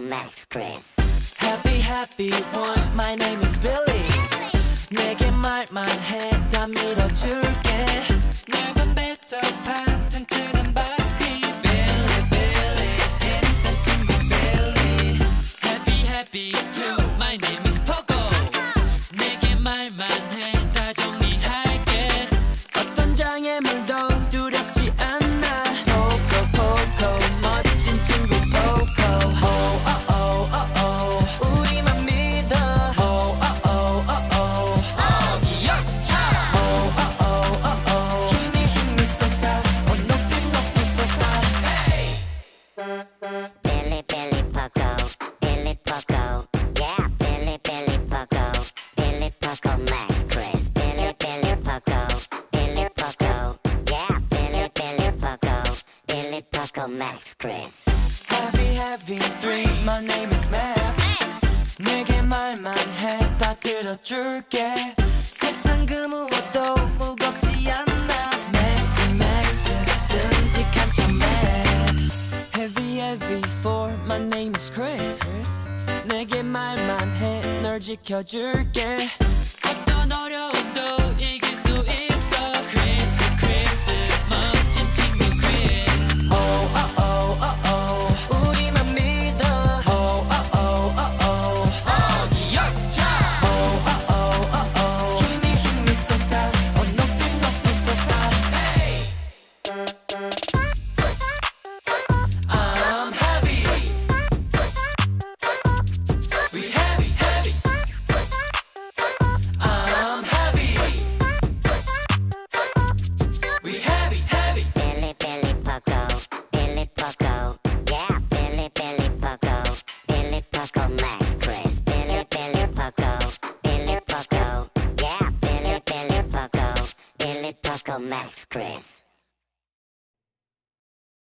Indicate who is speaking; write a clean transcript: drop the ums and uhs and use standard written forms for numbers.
Speaker 1: Max Chris.
Speaker 2: Happy happy one, my name is Billy. 내게 말만 해, 다 밀어줄게. 넓은 배터 파텐트는 바디. Billy Billy, 인생 친구 Billy. Happy happy two, my name is Pogo. 내게 말만 해, 다 정리할게. 어떤 장애물도 두렵지 않아. Pogo Pogo, 멋진 친구 Pogo. 우리만 믿어. 힘이 솟아. 높이 높이 솟아.
Speaker 1: Billy Billy Pogo, Billy Pogo, yeah. Billy Billy Pogo, Billy Pogo Max Chris. Billy Billy Pogo, Billy Pogo, yeah. Billy Billy Pogo, Billy Pogo Max Chris.
Speaker 2: Heavy heavy three, my name is Max. 내게 말만 해, 다 들어줄게. 세상 그 무엇도 무겁지 않아. Max Max, 듬직한 차 Max. Heavy heavy four, my name is Chris. 내게 말만 해, 널 지켜줄게. 어떤 어려움도 이길 수 있어. Chris Chris, 멋진 친구 Chris. 우리만 믿어. 힘이 솟아. 높이 높이 솟아. I'm heavy. We heavy heavy. I'm heavy. We heavy heavy.
Speaker 1: Billy Billy Pogo, Billy Pogo, yeah. Billy Billy Pogo, Billy Pogo Max Chris. Billy Billy Pogo, Billy Pogo, yeah. Billy Billy Pogo, Billy Pogo Max Chris.